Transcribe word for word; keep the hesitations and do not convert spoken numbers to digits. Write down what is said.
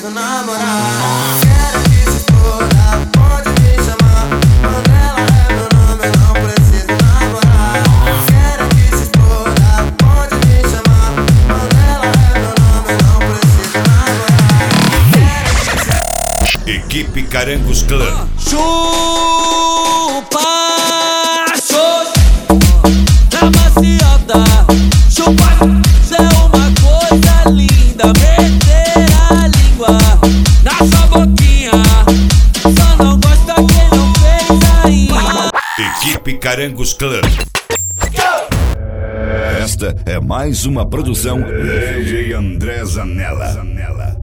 preciso namorar. Quero que se exploda, pode me chamar. Mandela é meu nome, eu não preciso namorar. Quero que se exploda, pode me chamar. Mandela é meu nome, eu não preciso namorar. Equipe Carangos Clã. Chupa, xoxa, na maciota. Chupa, cê é uma coisa linda. Meter a língua na sua boquinha. Só não gosta quem não fez ainda. Equipe Carangos Clã. Esta é mais uma produção D J André Zanella.